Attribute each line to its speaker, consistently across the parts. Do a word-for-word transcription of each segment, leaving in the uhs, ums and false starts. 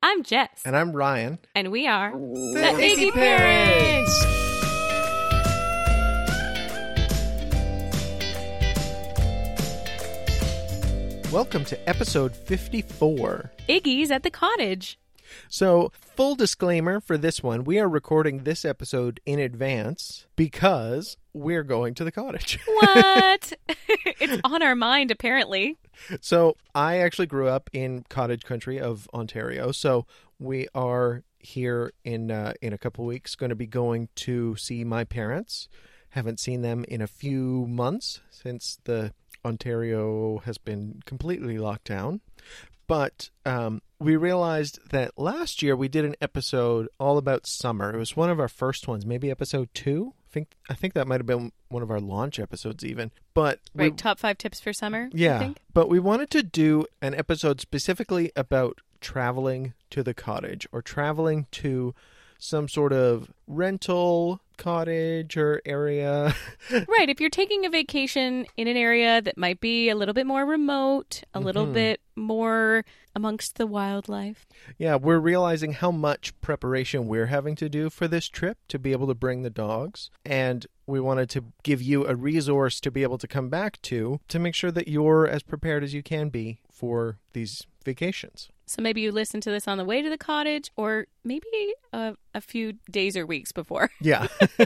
Speaker 1: I'm Jess.
Speaker 2: And I'm Ryan.
Speaker 1: And we are
Speaker 2: the,
Speaker 1: the Iggy Parents.
Speaker 2: Welcome to episode fifty-four.
Speaker 1: Iggy's at the cottage.
Speaker 2: So, full disclaimer for this one, we are recording this episode in advance because we're going to the cottage.
Speaker 1: What? It's on our mind, apparently.
Speaker 2: So, I actually grew up in cottage country of Ontario, so we are here in uh, in a couple weeks going to be going to see my parents. Haven't seen them in a few months since the Ontario has been completely locked down. But um, we realized that last year we did an episode all about summer. It was one of our first ones, maybe episode two. I think I think that might have been one of our launch episodes even. But
Speaker 1: right,
Speaker 2: we,
Speaker 1: top five tips for summer.
Speaker 2: Yeah,
Speaker 1: I think.
Speaker 2: But we wanted to do an episode specifically about traveling to the cottage or traveling to some sort of rental cottage or area.
Speaker 1: Right. If you're taking a vacation in an area that might be a little bit more remote, a mm-hmm. little bit more amongst the wildlife.
Speaker 2: Yeah, we're realizing how much preparation we're having to do for this trip to be able to bring the dogs. And we wanted to give you a resource to be able to come back to to make sure that you're as prepared as you can be for these vacations.
Speaker 1: So maybe you listen to this on the way to the cottage or maybe a, a few days or weeks before.
Speaker 2: Yeah.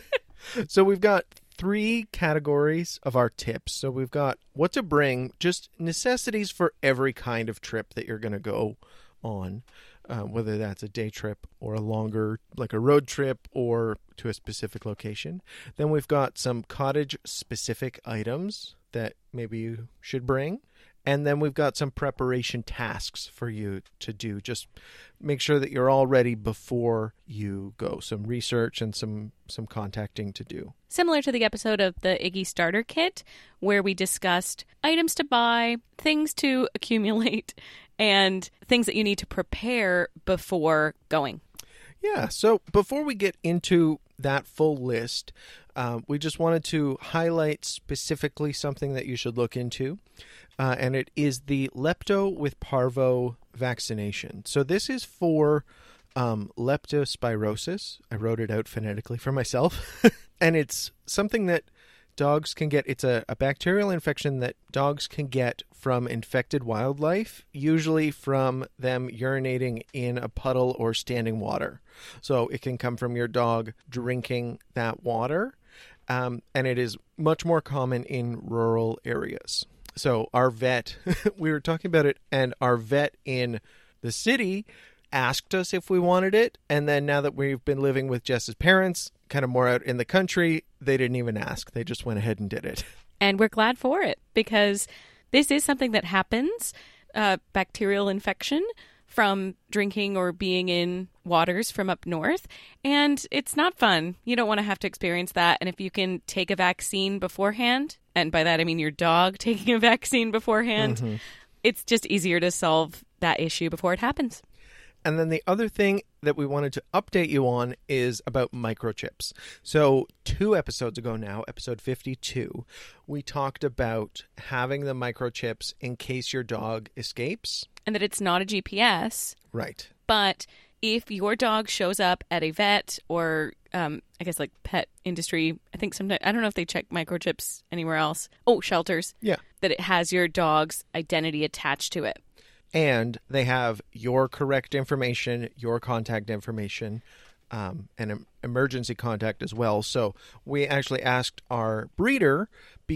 Speaker 2: So we've got three categories of our tips. So we've got what to bring, just necessities for every kind of trip that you're going to go on, uh, whether that's a day trip or a longer, like a road trip or to a specific location. Then we've got some cottage-specific items that maybe you should bring. And then we've got some preparation tasks for you to do. Just make sure that you're all ready before you go. Some research and some, some contacting to do.
Speaker 1: Similar to the episode of the Iggy Starter Kit, where we discussed items to buy, things to accumulate, and things that you need to prepare before going.
Speaker 2: Yeah, so before we get into that full list, uh, we just wanted to highlight specifically something that you should look into. Uh, and it is the lepto with parvo vaccination. So this is for um, leptospirosis. I wrote it out phonetically for myself. And it's something that dogs can get. It's a, a bacterial infection that dogs can get from infected wildlife, usually from them urinating in a puddle or standing water. So it can come from your dog drinking that water. Um, and it is much more common in rural areas. So our vet, we were talking about it, and our vet in the city asked us if we wanted it. And then now that we've been living with Jess's parents, kind of more out in the country, they didn't even ask. They just went ahead and did it.
Speaker 1: And we're glad for it because this is something that happens, uh, bacterial infection from drinking or being in waters from up north. And it's not fun. You don't want to have to experience that. And if you can take a vaccine beforehand, and by that I mean your dog taking a vaccine beforehand, mm-hmm. it's just easier to solve that issue before it happens.
Speaker 2: And then the other thing that we wanted to update you on is about microchips. So two episodes ago now, episode fifty-two, we talked about having the microchips in case your dog escapes.
Speaker 1: And that it's not a G P S.
Speaker 2: Right.
Speaker 1: But if your dog shows up at a vet or, um, I guess, like pet industry, I think sometimes, I don't know if they check microchips anywhere else. Oh, shelters.
Speaker 2: Yeah.
Speaker 1: That it has your dog's identity attached to it.
Speaker 2: And they have your correct information, your contact information, um, and emergency contact as well. So we actually asked our breeder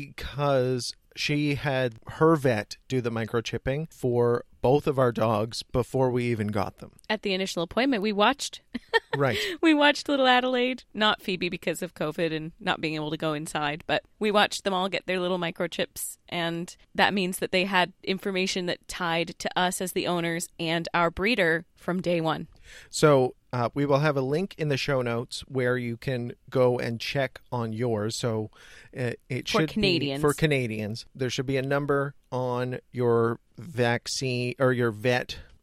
Speaker 2: because she had her vet do the microchipping for both of our dogs before we even got them.
Speaker 1: At the initial appointment, we watched.
Speaker 2: Right.
Speaker 1: We watched little Adelaide, not Phoebe because of COVID and not being able to go inside, but we watched them all get their little microchips. And that means that they had information that tied to us as the owners and our breeder from day one.
Speaker 2: So uh, we will have a link in the show notes where you can go and check on yours. So uh, it
Speaker 1: for
Speaker 2: should
Speaker 1: Canadians.
Speaker 2: be for Canadians. There should be a number on your vaccine or your vet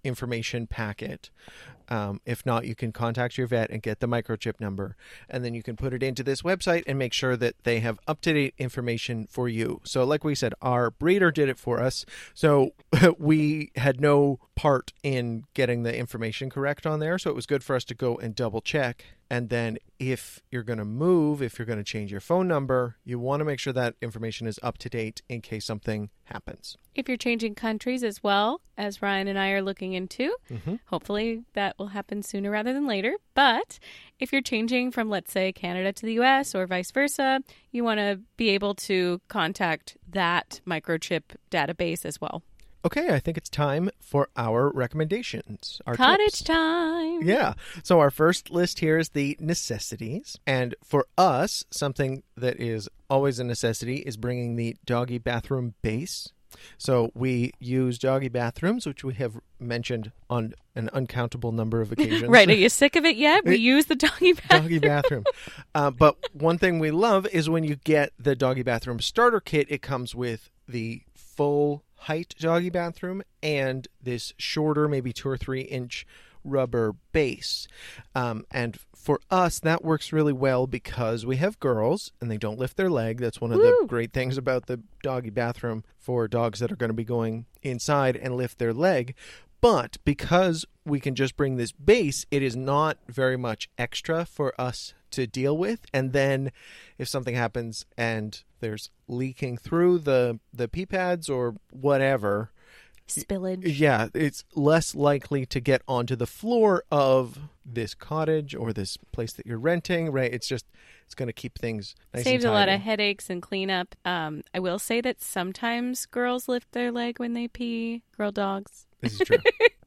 Speaker 2: information packet. Um, if not, you can contact your vet and get the microchip number, and then you can put it into this website and make sure that they have up-to-date information for you. So like we said, our breeder did it for us, so we had no part in getting the information correct on there, so it was good for us to go and double-check. And then if you're going to move, if you're going to change your phone number, you want to make sure that information is up to date in case something happens.
Speaker 1: If you're changing countries as well, as Ryan and I are looking into,
Speaker 2: Mm-hmm.
Speaker 1: hopefully that will happen sooner rather than later. But if you're changing from, let's say, Canada to the U S or vice versa, you want to be able to contact that microchip database as well.
Speaker 2: Okay, I think it's time for our recommendations. Our
Speaker 1: Cottage
Speaker 2: tips.
Speaker 1: time.
Speaker 2: Yeah. So our first list here is the necessities. And for us, something that is always a necessity is bringing the doggy bathroom base. So we use doggy bathrooms, which we have mentioned on an uncountable number of occasions.
Speaker 1: Right. Are you sick of it yet? We use the doggy bathroom.
Speaker 2: Doggy bathroom. Uh, but one thing we love is when you get the doggy bathroom starter kit, it comes with the full height doggy bathroom and this shorter, maybe two or three inch rubber base. Um, and for us, that works really well because we have girls and they don't lift their leg. That's one of
Speaker 1: Woo!
Speaker 2: the great things about the doggy bathroom for dogs that are going to be going inside and lift their leg. But because we can just bring this base, it is not very much extra for us to deal with. And then if something happens and there's leaking through the, the pee pads or whatever,
Speaker 1: Spillage.
Speaker 2: yeah, it's less likely to get onto the floor of this cottage or this place that you're renting, right? It's just, it's going to keep things nice
Speaker 1: Saves
Speaker 2: and
Speaker 1: a lot
Speaker 2: tidy.
Speaker 1: of headaches and cleanup. Um, I will say that sometimes girls lift their leg when they pee. Girl dogs.
Speaker 2: This is true.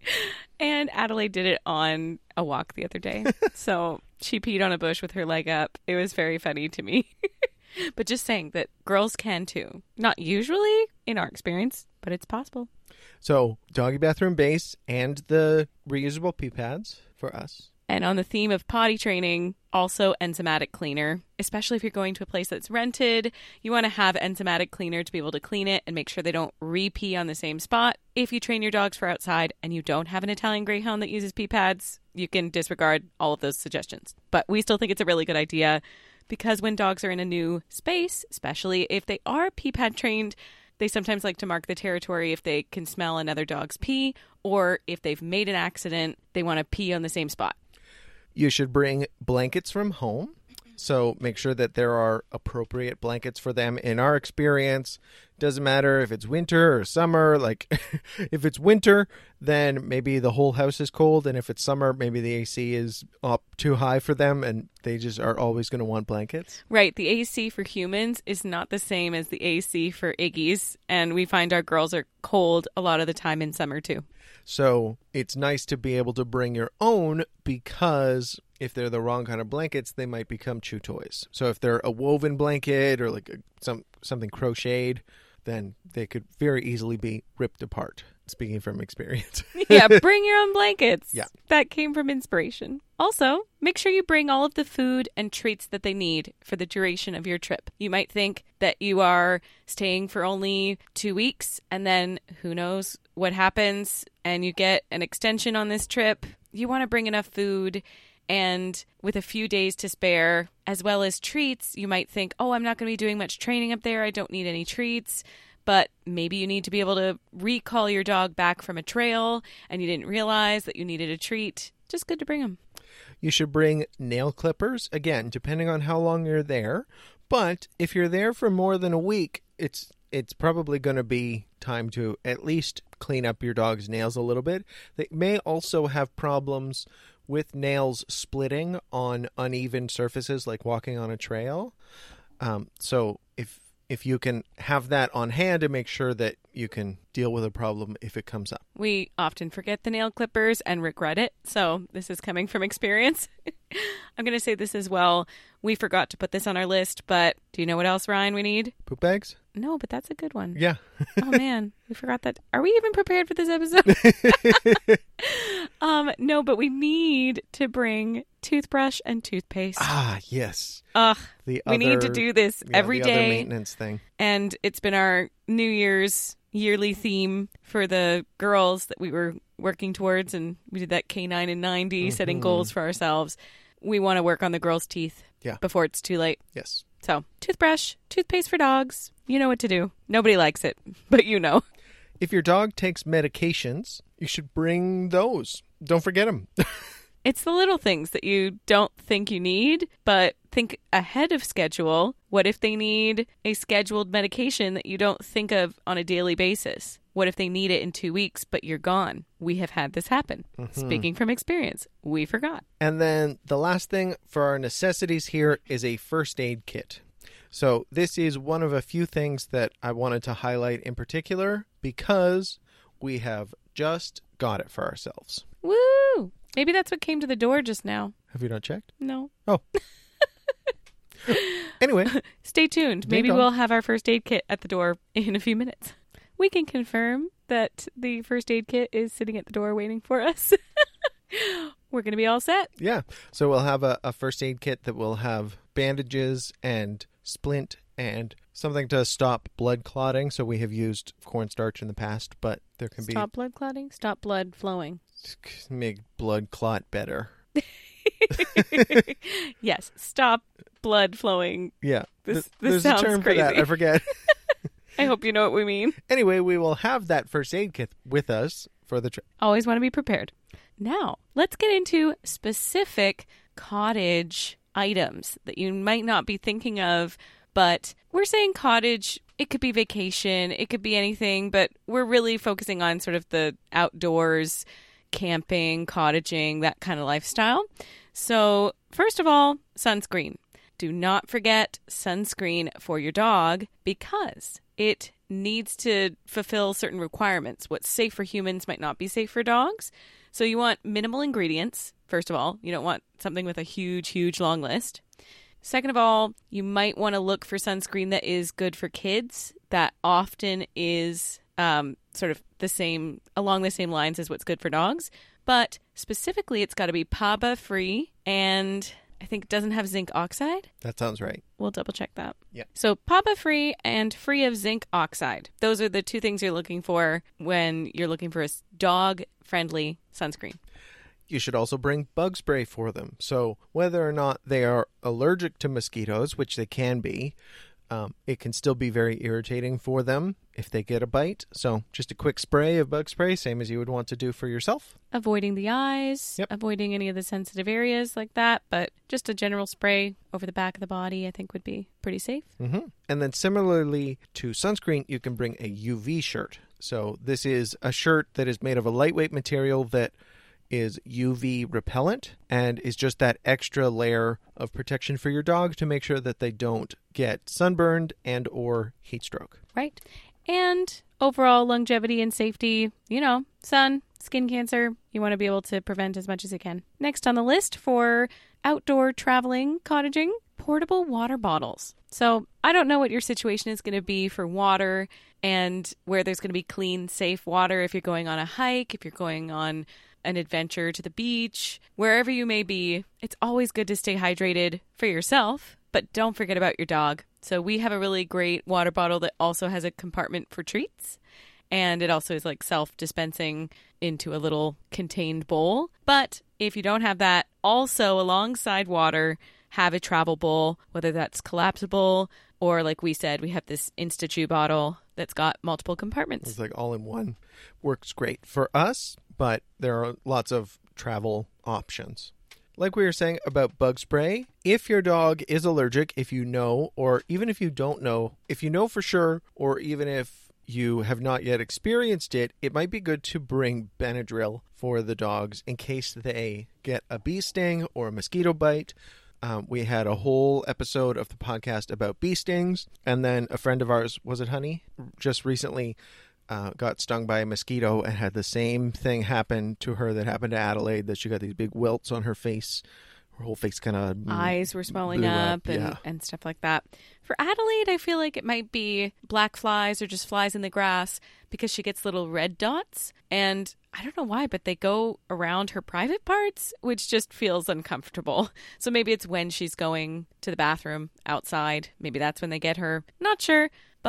Speaker 1: And Adelaide did it on a walk the other day. So she peed on a bush with her leg up. It was very funny to me. But just saying that girls can too. Not usually in our experience, but it's possible.
Speaker 2: So doggy bathroom base and the reusable pee pads for us.
Speaker 1: And on the theme of potty training, also enzymatic cleaner. Especially if you're going to a place that's rented, you want to have enzymatic cleaner to be able to clean it and make sure they don't re-pee on the same spot. If you train your dogs for outside and you don't have an Italian Greyhound that uses pee pads, you can disregard all of those suggestions. But we still think it's a really good idea because when dogs are in a new space, especially if they are pee pad trained, they sometimes like to mark the territory if they can smell another dog's pee, or if they've made an accident, they want to pee on the same spot.
Speaker 2: You should bring blankets from home. So make sure that there are appropriate blankets for them. In our experience, doesn't matter if it's winter or summer. Like if it's winter, then maybe the whole house is cold. And if it's summer, maybe the A C is up too high for them and they just are always going to want blankets.
Speaker 1: Right. The A C for humans is not the same as the A C for Iggies. And we find our girls are cold a lot of the time in summer too.
Speaker 2: So it's nice to be able to bring your own because if they're the wrong kind of blankets, they might become chew toys. So if they're a woven blanket or like a, some something crocheted, then they could very easily be ripped apart. Speaking from experience.
Speaker 1: Yeah, bring your own blankets.
Speaker 2: Yeah.
Speaker 1: That came from inspiration. Also, make sure you bring all of the food and treats that they need for the duration of your trip. You might think that you are staying for only two weeks and then who knows what happens and you get an extension on this trip. You want to bring enough food and with a few days to spare, as well as treats. You might think, oh, I'm not going to be doing much training up there. I don't need any treats. But maybe you need to be able to recall your dog back from a trail and you didn't realize that you needed a treat. Just good to bring them.
Speaker 2: You should bring nail clippers, again, depending on how long you're there. But if you're there for more than a week, it's it's probably going to be time to at least clean up your dog's nails a little bit. They may also have problems with nails splitting on uneven surfaces like walking on a trail. Um, so if if you can have that on hand and make sure that you can deal with a problem if it comes up.
Speaker 1: We often forget the nail clippers and regret it. So this is coming from experience. I'm going to say this as well. We forgot to put this on our list, but do you know what else, Ryan, we need?
Speaker 2: Poop bags?
Speaker 1: No, but that's a good one.
Speaker 2: Yeah.
Speaker 1: Oh, man. We forgot that. Are we even prepared for this episode? um, no, but we need to bring toothbrush and toothpaste.
Speaker 2: Ah, yes.
Speaker 1: Ugh.
Speaker 2: The
Speaker 1: we
Speaker 2: other,
Speaker 1: need to do this
Speaker 2: yeah,
Speaker 1: every
Speaker 2: the
Speaker 1: day.
Speaker 2: Other maintenance thing.
Speaker 1: And it's been our New Year's yearly theme for the girls that we were working towards, and we did that K nine and ninety,
Speaker 2: Mm-hmm.
Speaker 1: setting goals for ourselves. We want to work on the girls' teeth
Speaker 2: Yeah.
Speaker 1: before it's too late.
Speaker 2: Yes.
Speaker 1: So, toothbrush, toothpaste for dogs. You know what to do. Nobody likes it, but you know.
Speaker 2: If your dog takes medications, you should bring those. Don't forget them.
Speaker 1: It's the little things that you don't think you need, but think ahead of schedule. What if they need a scheduled medication that you don't think of on a daily basis? What if they need it in two weeks, but you're gone? We have had this happen. Mm-hmm. Speaking from experience, we forgot.
Speaker 2: And then the last thing for our necessities here is a first aid kit. So this is one of a few things that I wanted to highlight in particular because we have just got it for ourselves.
Speaker 1: Woo! Maybe that's what came to the door just now.
Speaker 2: Have you not checked?
Speaker 1: No.
Speaker 2: Oh. Anyway.
Speaker 1: Stay tuned. Maybe
Speaker 2: dong.
Speaker 1: we'll have our first aid kit at the door in a few minutes. We can confirm that the first aid kit is sitting at the door waiting for us. We're going to be all set.
Speaker 2: Yeah. So we'll have a, a first aid kit that will have bandages and splint and something to stop blood clotting. So we have used cornstarch in the past, but there can
Speaker 1: Stop blood clotting? Stop blood flowing.
Speaker 2: be make blood clot better.
Speaker 1: Yes. Stop blood flowing.
Speaker 2: Yeah.
Speaker 1: This,
Speaker 2: Th-
Speaker 1: this
Speaker 2: There's
Speaker 1: sounds
Speaker 2: a term
Speaker 1: crazy.
Speaker 2: for that. I forget.
Speaker 1: I hope you know what we mean.
Speaker 2: Anyway, we will have that first aid kit with us for the trip.
Speaker 1: Always want to be prepared. Now, let's get into specific cottage items that you might not be thinking of, but we're saying cottage. It could be vacation. It could be anything, but we're really focusing on sort of the outdoors, camping, cottaging, that kind of lifestyle. So, first of all, sunscreen. Do not forget sunscreen for your dog because it needs to fulfill certain requirements. What's safe for humans might not be safe for dogs. So you want minimal ingredients, first of all. You don't want something with a huge, huge long list. Second of all, you might want to look for sunscreen that is good for kids. That often is um, sort of the same, along the same lines as what's good for dogs. But specifically, it's got to be P A B A-free, and I think it doesn't have zinc oxide.
Speaker 2: That sounds right.
Speaker 1: We'll double check that.
Speaker 2: Yeah.
Speaker 1: So P A B A-free and free of zinc oxide. Those are the two things you're looking for when you're looking for a dog-friendly sunscreen.
Speaker 2: You should also bring bug spray for them. So whether or not they are allergic to mosquitoes, which they can be, um, it can still be very irritating for them if they get a bite. So just a quick spray of bug spray, same as you would want to do for yourself.
Speaker 1: Avoiding the eyes,
Speaker 2: Yep.
Speaker 1: avoiding any of the sensitive areas like that, but just a general spray over the back of the body I think would be pretty safe.
Speaker 2: Mm-hmm. And then similarly to sunscreen, you can bring a U V shirt. So this is a shirt that is made of a lightweight material that is U V repellent and is just that extra layer of protection for your dog to make sure that they don't get sunburned and or heat stroke.
Speaker 1: Right. And overall longevity and safety, you know, sun, skin cancer, you want to be able to prevent as much as you can. Next on the list for outdoor traveling, cottaging, portable water bottles. So I don't know what your situation is going to be for water and where there's going to be clean, safe water if you're going on a hike, if you're going on an adventure to the beach, wherever you may be. It's always good to stay hydrated for yourself, but don't forget about your dog. So we have a really great water bottle that also has a compartment for treats, and it also is like self-dispensing into a little contained bowl. But if you don't have that, also alongside water, have a travel bowl, whether that's collapsible or, like we said, we have this Insta-Chew bottle that's got multiple compartments.
Speaker 2: It's like all in one. Works great for us, but there are lots of travel options. Like we were saying about bug spray, if your dog is allergic, if you know, or even if you don't know, if you know for sure, or even if you have not yet experienced it, it might be good to bring Benadryl for the dogs in case they get a bee sting or a mosquito bite. Um, we had a whole episode of the podcast about bee stings, and then a friend of ours, was it Honey, just recently uh, got stung by a mosquito and had the same thing happen to her that happened to Adelaide, that she got these big welts on her face. Her whole face kind of...
Speaker 1: Eyes were swelling
Speaker 2: blew
Speaker 1: up,
Speaker 2: up,
Speaker 1: and,
Speaker 2: yeah.
Speaker 1: and stuff like that. For Adelaide, I feel like it might be black flies or just flies in the grass because she gets little red dots. And I don't know why, but they go around her private parts, which just feels uncomfortable. So maybe it's when she's going to the bathroom outside. Maybe that's when they get her. Not sure. But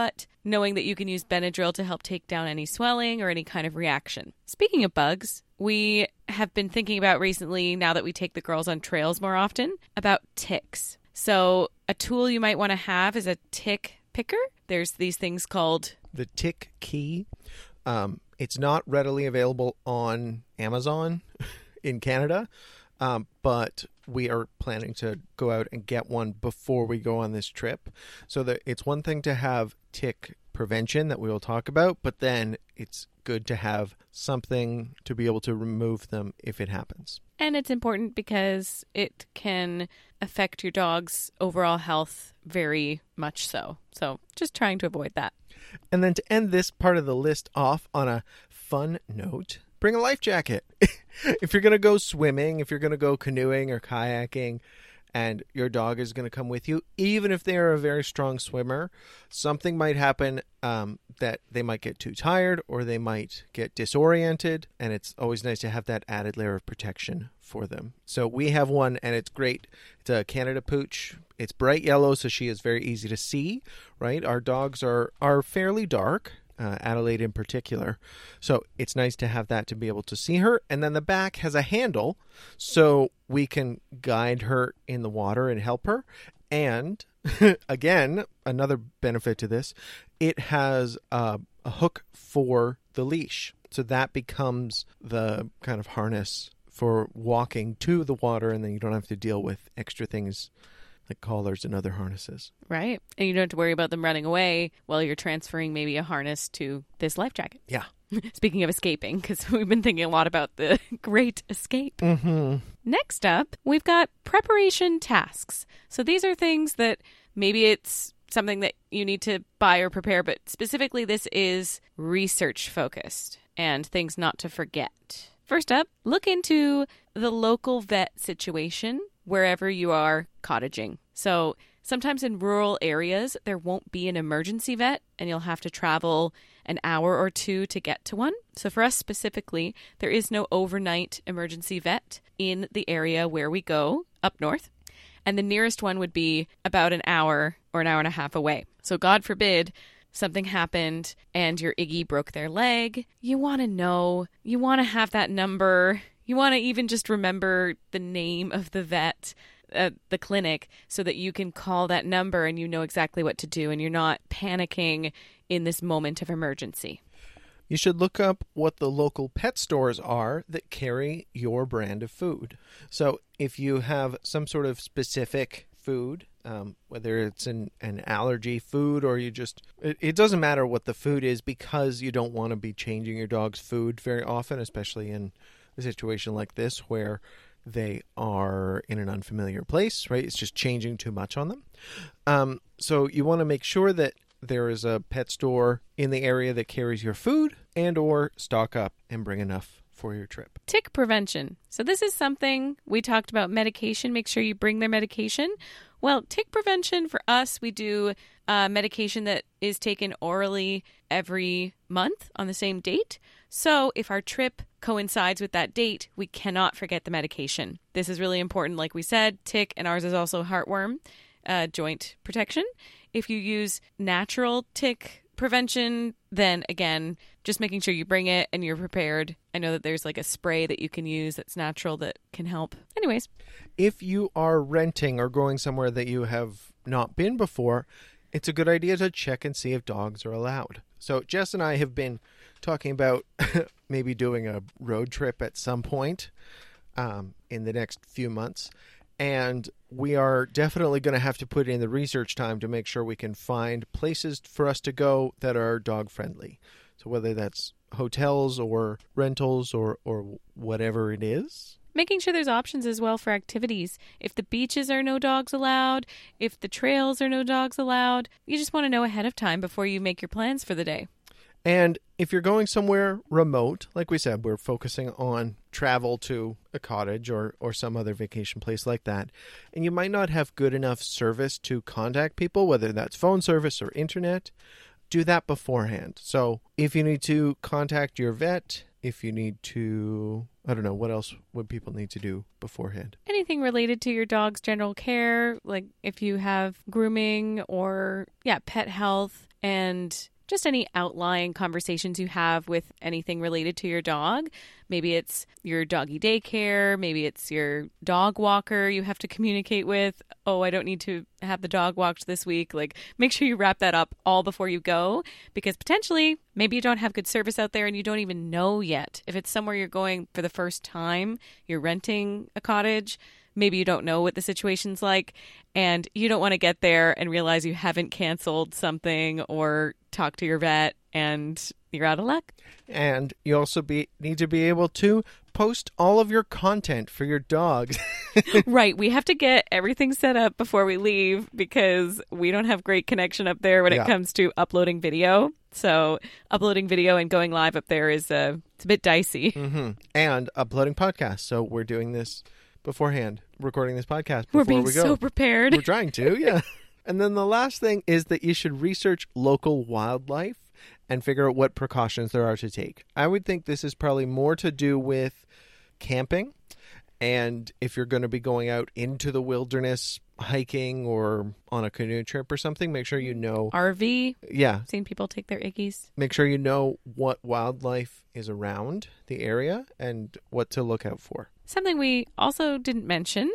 Speaker 1: knowing that you can use Benadryl to help take down any swelling or any kind of reaction. Speaking of bugs, we have been thinking about recently, now that we take the girls on trails more often, about ticks. So a tool you might want to have is a tick picker. There's these things called
Speaker 2: the Tick Key. Um, it's not readily available on Amazon in Canada, um, but we are planning to go out and get one before we go on this trip. So that it's one thing to have tick prevention that we will talk about, but then it's good to have something to be able to remove them if it happens.
Speaker 1: And it's important because it can affect your dog's overall health very much so. So just trying to avoid that.
Speaker 2: And then to end this part of the list off on a fun note, bring a life jacket. If you're going to go swimming, if you're going to go canoeing or kayaking, and your dog is going to come with you, even if they are a very strong swimmer, something might happen um, that they might get too tired or they might get disoriented, and it's always nice to have that added layer of protection for them. So we have one, and it's great. It's a Canada Pooch. It's bright yellow, so she is very easy to see, right? Our dogs are, are fairly dark. Uh, Adelaide in particular. So it's nice to have that to be able to see her. And then the back has a handle so we can guide her in the water and help her. And again, another benefit to this, it has uh, a hook for the leash. So that becomes the kind of harness for walking to the water, and then you don't have to deal with extra things like collars and other harnesses.
Speaker 1: Right. And you don't have to worry about them running away while you're transferring maybe a harness to this life jacket.
Speaker 2: Yeah.
Speaker 1: Speaking of escaping, because we've been thinking a lot about the Great Escape.
Speaker 2: Mm-hmm.
Speaker 1: Next up, we've got preparation tasks. So these are things that maybe it's something that you need to buy or prepare, but specifically this is research focused and things not to forget. First up, look into the local vet situation wherever you are cottaging. So sometimes in rural areas, there won't be an emergency vet and you'll have to travel an hour or two to get to one. So for us specifically, there is no overnight emergency vet in the area where we go up north. And the nearest one would be about an hour or an hour and a half away. So God forbid something happened and your Iggy broke their leg. You want to know, you want to have that number. You want to even just remember the name of the vet at the clinic so that you can call that number and you know exactly what to do and you're not panicking in this moment of emergency.
Speaker 2: You should look up what the local pet stores are that carry your brand of food. So if you have some sort of specific food, um, whether it's an, an allergy food or you just, it, it doesn't matter what the food is because you don't want to be changing your dog's food very often, especially in a situation like this where they are in an unfamiliar place, right? It's just changing too much on them. Um, so you want to make sure that there is a pet store in the area that carries your food and or stock up and bring enough for your trip.
Speaker 1: Tick prevention. So this is something we talked about medication. Make sure you bring their medication. Well, tick prevention for us, we do uh, medication that is taken orally every month on the same date. So if our trip coincides with that date, we cannot forget the medication. This is really important. Like we said, tick, and ours is also heartworm, uh, joint protection. If you use natural tick prevention, then again, just making sure you bring it and you're prepared. I know that there's like a spray that you can use that's natural that can help. Anyways.
Speaker 2: If you are renting or going somewhere that you have not been before, it's a good idea to check and see if dogs are allowed. So Jess and I have been talking about maybe doing a road trip at some point um, in the next few months. And we are definitely going to have to put in the research time to make sure we can find places for us to go that are dog friendly. So whether that's hotels or rentals or, or whatever it is.
Speaker 1: Making sure there's options as well for activities. If the beaches are no dogs allowed, if the trails are no dogs allowed, you just want to know ahead of time before you make your plans for the day.
Speaker 2: And if you're going somewhere remote, like we said, we're focusing on travel to a cottage or, or some other vacation place like that, and you might not have good enough service to contact people, whether that's phone service or internet, do that beforehand. So if you need to contact your vet, if you need to, I don't know, what else would people need to do beforehand?
Speaker 1: Anything related to your dog's general care, like if you have grooming or, yeah, pet health and just any outlying conversations you have with anything related to your dog. Maybe it's your doggy daycare. Maybe it's your dog walker you have to communicate with. Oh, I don't need to have the dog walked this week. Like, make sure you wrap that up all before you go, because potentially maybe you don't have good service out there and you don't even know yet. If it's somewhere you're going for the first time, you're renting a cottage, maybe you don't know what the situation's like, and you don't want to get there and realize you haven't canceled something or talked to your vet and you're out of luck.
Speaker 2: And you also be need to be able to post all of your content for your dogs.
Speaker 1: Right. We have to get everything set up before we leave because we don't have great connection up there when
Speaker 2: Yeah.
Speaker 1: it comes to uploading video. So uploading video and going live up there is uh, it's a bit dicey.
Speaker 2: Mm-hmm. And uploading podcasts. So we're doing this beforehand, recording this podcast before
Speaker 1: We're being
Speaker 2: we go.
Speaker 1: so prepared.
Speaker 2: We're trying to, yeah. And then the last thing is that you should research local wildlife and figure out what precautions there are to take. I would think this is probably more to do with camping. And if you're going to be going out into the wilderness, hiking or on a canoe trip or something, make sure you know.
Speaker 1: R V.
Speaker 2: Yeah.
Speaker 1: Seen people take their Iggies.
Speaker 2: Make sure you know what wildlife is around the area and what to look out for.
Speaker 1: Something we also didn't mention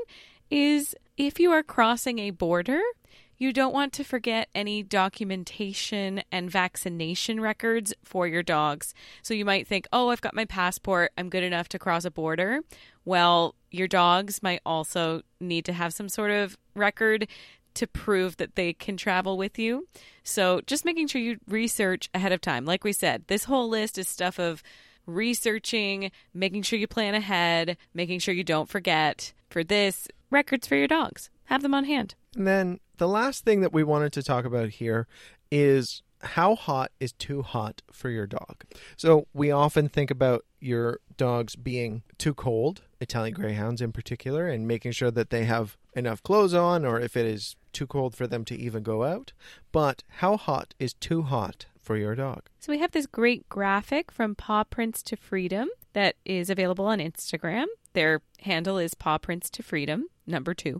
Speaker 1: is if you are crossing a border, you don't want to forget any documentation and vaccination records for your dogs. So you might think, oh, I've got my passport, I'm good enough to cross a border. Well, your dogs might also need to have some sort of record to prove that they can travel with you. So just making sure you research ahead of time. Like we said, this whole list is stuff of researching, making sure you plan ahead, making sure you don't forget. For this, records for your dogs. Have them on hand.
Speaker 2: And then the last thing that we wanted to talk about here is how hot is too hot for your dog. So we often think about your dogs being too cold, Italian Greyhounds in particular, and making sure that they have enough clothes on, or if it is too cold for them to even go out. But how hot is too hot for your dog?
Speaker 1: So we have this great graphic from Paw Prints to Freedom that is available on Instagram. Their handle is Paw Prints to Freedom, number two.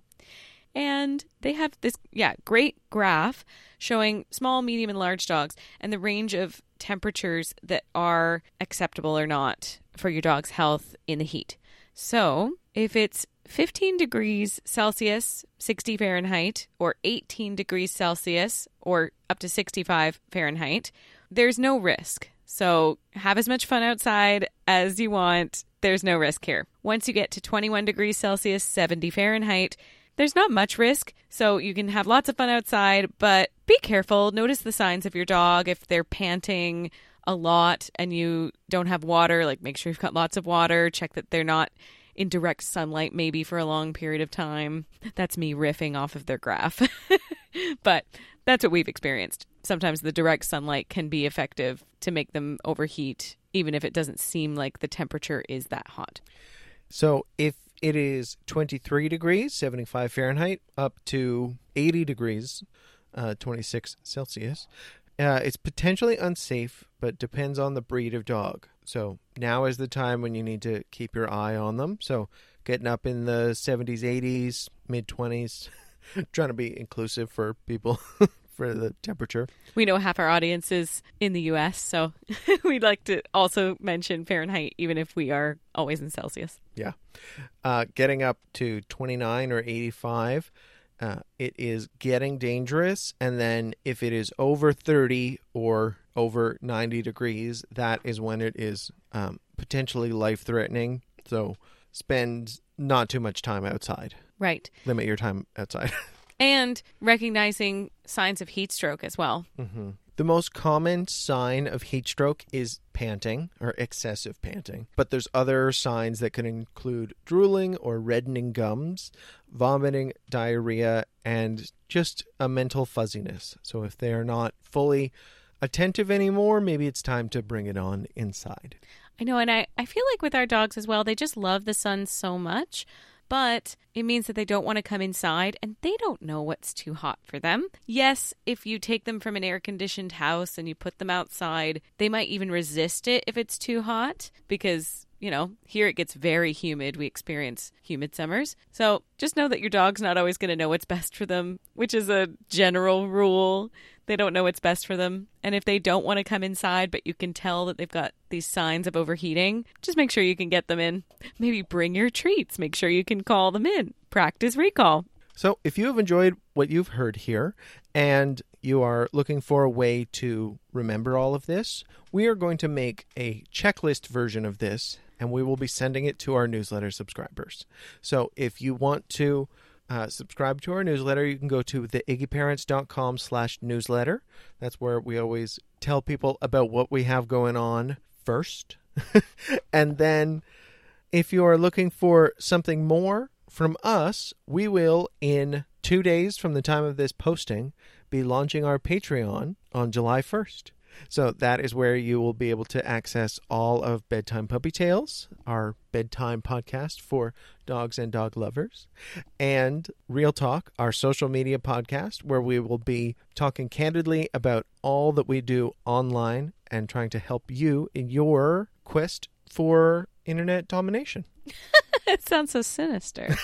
Speaker 1: And they have this, yeah, great graph showing small, medium, and large dogs and the range of temperatures that are acceptable or not for your dog's health in the heat. So if it's fifteen degrees Celsius, sixty Fahrenheit, or eighteen degrees Celsius, or up to sixty-five Fahrenheit, there's no risk. So have as much fun outside as you want. There's no risk here. Once you get to twenty-one degrees Celsius, seventy Fahrenheit, there's not much risk, so you can have lots of fun outside, but be careful. Notice the signs of your dog. If they're panting a lot and you don't have water, like make sure you've got lots of water. Check that they're not in direct sunlight maybe for a long period of time. That's me riffing off of their graph. But that's what we've experienced. Sometimes the direct sunlight can be effective to make them overheat, even if it doesn't seem like the temperature is that hot.
Speaker 2: So if it is twenty-three degrees, seventy-five Fahrenheit, up to eighty degrees, uh, twenty-six Celsius, uh, it's potentially unsafe, but depends on the breed of dog. So now is the time when you need to keep your eye on them. So getting up in the seventies, eighties, mid-twenties, trying to be inclusive for people for the temperature.
Speaker 1: We know half our audience is in the U S, so we'd like to also mention Fahrenheit, even if we are always in Celsius.
Speaker 2: Yeah. Uh, getting up to twenty-nine or eighty-five, uh, it is getting dangerous. And then if it is over thirty or over ninety degrees, that is when it is um, potentially life-threatening. So spend not too much time outside.
Speaker 1: Right.
Speaker 2: Limit your time outside.
Speaker 1: And recognizing signs of heat stroke as well.
Speaker 2: Mm-hmm. The most common sign of heat stroke is panting or excessive panting. But there's other signs that can include drooling or reddening gums, vomiting, diarrhea, and just a mental fuzziness. So if they are not fully attentive anymore, maybe it's time to bring it on inside.
Speaker 1: I know, and I, I feel like with our dogs as well, they just love the sun so much. But it means that they don't want to come inside and they don't know what's too hot for them. Yes, if you take them from an air-conditioned house and you put them outside, they might even resist it if it's too hot because you know, here it gets very humid. We experience humid summers. So just know that your dog's not always going to know what's best for them, which is a general rule. They don't know what's best for them. And if they don't want to come inside, but you can tell that they've got these signs of overheating, just make sure you can get them in. Maybe bring your treats. Make sure you can call them in. Practice recall.
Speaker 2: So if you have enjoyed what you've heard here and you are looking for a way to remember all of this, we are going to make a checklist version of this, and we will be sending it to our newsletter subscribers. So if you want to uh, subscribe to our newsletter, you can go to the iggy parents dot com slash newsletter. That's where we always tell people about what we have going on first. And then if you are looking for something more from us, we will, in two days from the time of this posting, be launching our Patreon on July first. So that is where you will be able to access all of Bedtime Puppy Tales, our bedtime podcast for dogs and dog lovers, and Real Talk, our social media podcast, where we will be talking candidly about all that we do online and trying to help you in your quest for internet domination.
Speaker 1: It sounds so sinister.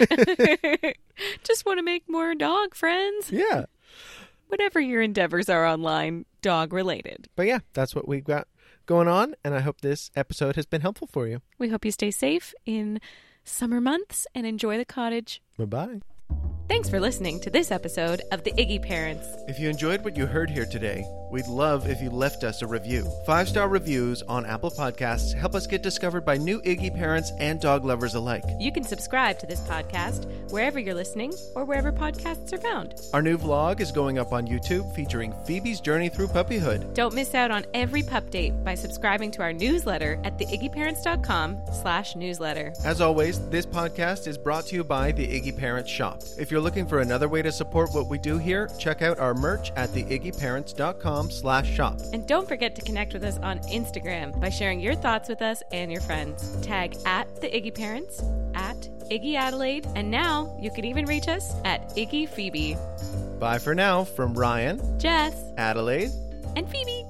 Speaker 1: Just want to make more dog friends.
Speaker 2: Yeah.
Speaker 1: Whatever your endeavors are online, dog related.
Speaker 2: But yeah, that's what we've got going on, and I hope this episode has been helpful for you.
Speaker 1: We hope you stay safe in summer months and enjoy the cottage.
Speaker 2: Bye-bye.
Speaker 1: Thanks for listening to this episode of The Iggy Parents.
Speaker 2: If you enjoyed what you heard here today, we'd love if you left us a review. Five-star reviews on Apple Podcasts help us get discovered by new Iggy parents and dog lovers alike.
Speaker 1: You can subscribe to this podcast wherever you're listening or wherever podcasts are found.
Speaker 2: Our new vlog is going up on YouTube featuring Phoebe's journey through puppyhood.
Speaker 1: Don't miss out on every pup date by subscribing to our newsletter at the iggy parents dot com slash newsletter.
Speaker 2: As always, this podcast is brought to you by the Iggy Parents Shop. If you're looking for another way to support what we do here, check out our merch at the iggy parents dot com slash shop.
Speaker 1: And don't forget to connect with us on Instagram by sharing your thoughts with us and your friends. Tag at the Iggy Parents, at Iggy Adelaide, and now you can even reach us at Iggy Phoebe.
Speaker 2: Bye for now from Ryan,
Speaker 1: Jess,
Speaker 2: Adelaide,
Speaker 1: and Phoebe.